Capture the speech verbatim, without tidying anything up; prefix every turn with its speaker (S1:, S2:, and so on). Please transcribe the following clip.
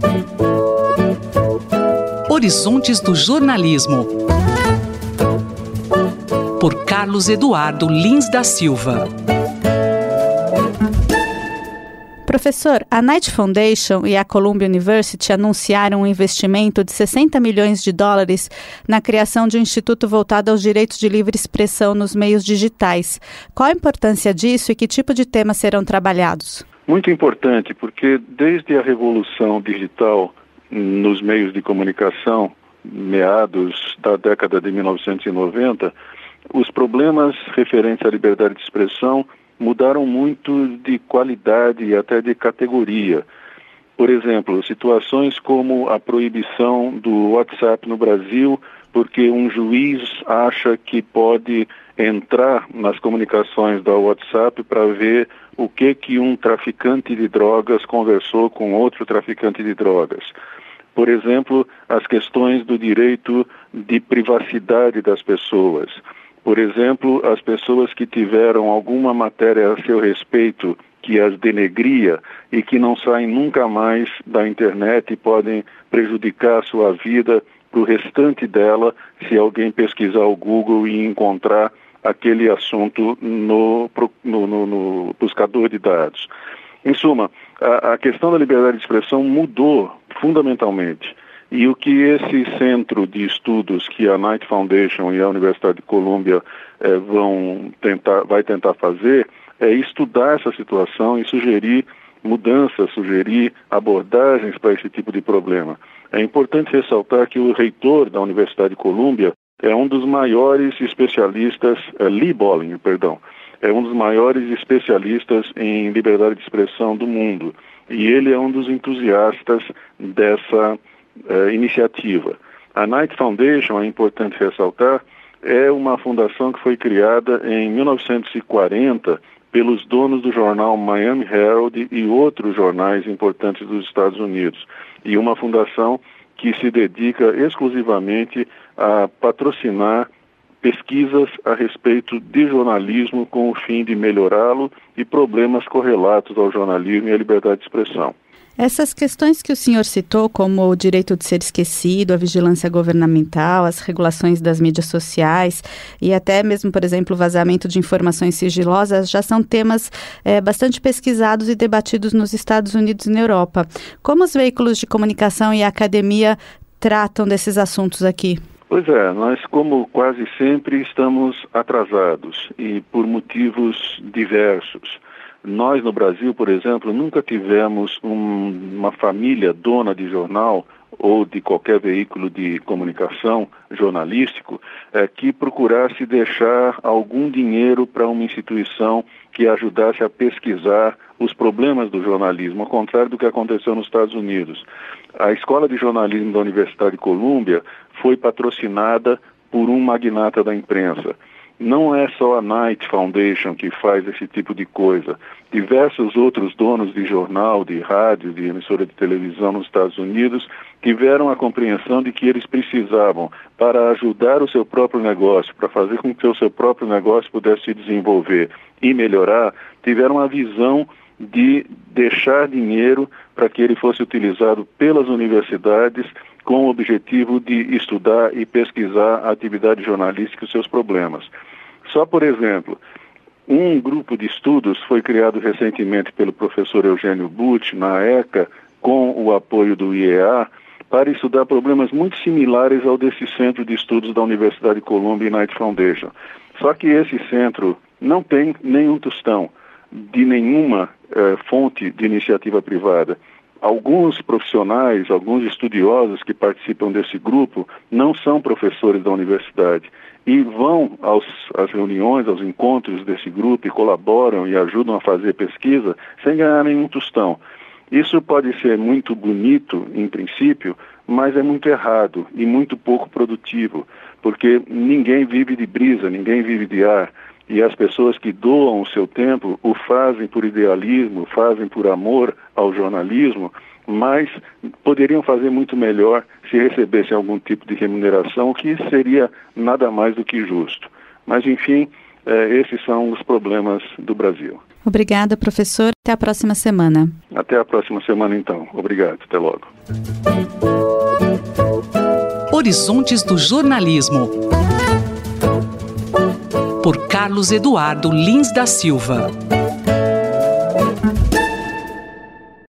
S1: Horizontes do Jornalismo, por Carlos Eduardo Lins da Silva.
S2: Professor, a Knight Foundation e a Columbia University anunciaram um investimento de sessenta milhões de dólares na criação de um instituto voltado aos direitos de livre expressão nos meios digitais. Qual a importância disso e que tipo de temas serão trabalhados?
S3: Muito importante, porque desde a revolução digital nos meios de comunicação, meados da década de mil novecentos e noventa, os problemas referentes à liberdade de expressão mudaram muito de qualidade e até de categoria. Por exemplo, situações como a proibição do WhatsApp no Brasil, porque um juiz acha que pode entrar nas comunicações do WhatsApp para ver o que que um traficante de drogas conversou com outro traficante de drogas. Por exemplo, as questões do direito de privacidade das pessoas. Por exemplo, as pessoas que tiveram alguma matéria a seu respeito que as denegria e que não saem nunca mais da internet e podem prejudicar a sua vida para o restante dela se alguém pesquisar o Google e encontrar aquele assunto no, no, no, no buscador de dados. Em suma, a, a questão da liberdade de expressão mudou fundamentalmente. E o que esse centro de estudos que a Knight Foundation e a Universidade de Columbia eh, vão tentar, vai tentar fazer é estudar essa situação e sugerir mudanças, sugerir abordagens para esse tipo de problema. É importante ressaltar que o reitor da Universidade de Columbia é um dos maiores especialistas, eh, Lee Bolling, perdão, é um dos maiores especialistas em liberdade de expressão do mundo. E ele é um dos entusiastas dessa uh, iniciativa. A Knight Foundation, é importante ressaltar, é uma fundação que foi criada em mil novecentos e quarenta pelos donos do jornal Miami Herald e outros jornais importantes dos Estados Unidos. E uma fundação que se dedica exclusivamente a patrocinar pesquisas a respeito de jornalismo com o fim de melhorá-lo e problemas correlatos ao jornalismo e à liberdade de expressão.
S2: Essas questões que o senhor citou, como o direito de ser esquecido, a vigilância governamental, as regulações das mídias sociais e até mesmo, por exemplo, o vazamento de informações sigilosas, já são temas é, bastante pesquisados e debatidos nos Estados Unidos e na Europa. Como os veículos de comunicação e a academia tratam desses assuntos aqui?
S3: Pois é, nós, como quase sempre, estamos atrasados e por motivos diversos. Nós, no Brasil, por exemplo, nunca tivemos um, uma família dona de jornal ou de qualquer veículo de comunicação jornalístico é, que procurasse deixar algum dinheiro para uma instituição que ajudasse a pesquisar os problemas do jornalismo, ao contrário do que aconteceu nos Estados Unidos. A Escola de Jornalismo da Universidade de Columbia foi patrocinada por um magnata da imprensa. Não é só a Knight Foundation que faz esse tipo de coisa. Diversos outros donos de jornal, de rádio, de emissora de televisão nos Estados Unidos tiveram a compreensão de que eles precisavam, para ajudar o seu próprio negócio, para fazer com que o seu próprio negócio pudesse se desenvolver e melhorar, tiveram a visão de deixar dinheiro para que ele fosse utilizado pelas universidades com o objetivo de estudar e pesquisar a atividade jornalística e seus problemas. Só, por exemplo, um grupo de estudos foi criado recentemente pelo professor Eugênio Butch, na ECA, com o apoio do I E A, para estudar problemas muito similares ao desse centro de estudos da Universidade de Columbia e Knight Foundation. Só que esse centro não tem nenhum tostão de nenhuma eh, fonte de iniciativa privada. Alguns profissionais, alguns estudiosos que participam desse grupo não são professores da universidade e vão aos, às reuniões, aos encontros desse grupo e colaboram e ajudam a fazer pesquisa sem ganhar nenhum tostão. Isso pode ser muito bonito, em princípio, mas é muito errado e muito pouco produtivo, porque ninguém vive de brisa, ninguém vive de ar. E as pessoas que doam o seu tempo o fazem por idealismo, fazem por amor ao jornalismo, mas poderiam fazer muito melhor se recebessem algum tipo de remuneração, que seria nada mais do que justo. Mas, enfim, É, esses são os problemas do Brasil.
S2: Obrigada, professor. Até a próxima semana.
S3: Até a próxima semana, então. Obrigado. Até logo.
S1: Horizontes do Jornalismo. Por Carlos Eduardo Lins da Silva.